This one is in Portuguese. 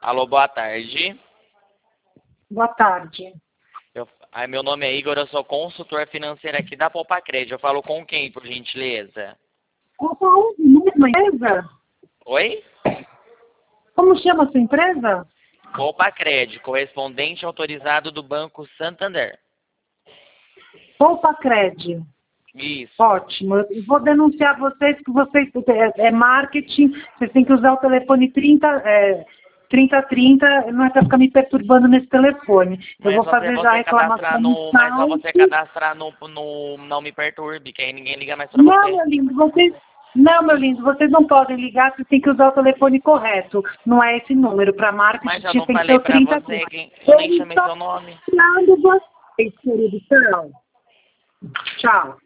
Alô, boa tarde. Boa tarde. Meu nome é Igor, eu sou consultor financeiro aqui da Poupacred. Eu falo com quem, por gentileza? Qual é a empresa? Oi? Como chama a sua empresa? Poupacred, correspondente autorizado do Banco Santander. Poupacred. Isso. Ótimo. Eu vou denunciar vocês que vocês é marketing, vocês têm que usar o telefone 3030, não é para ficar me perturbando nesse telefone. Eu vou fazer já a reclamação no Mas só você cadastrar no Não Me Perturbe, que aí ninguém liga mais pra você. Não, meu lindo, vocês não podem ligar, vocês têm que usar o telefone correto. Não é esse número. Para marketing, Mas eu não tem que ser falei o pra 30. você, eu nem chamei seu nome. Vocês, querido. Tchau.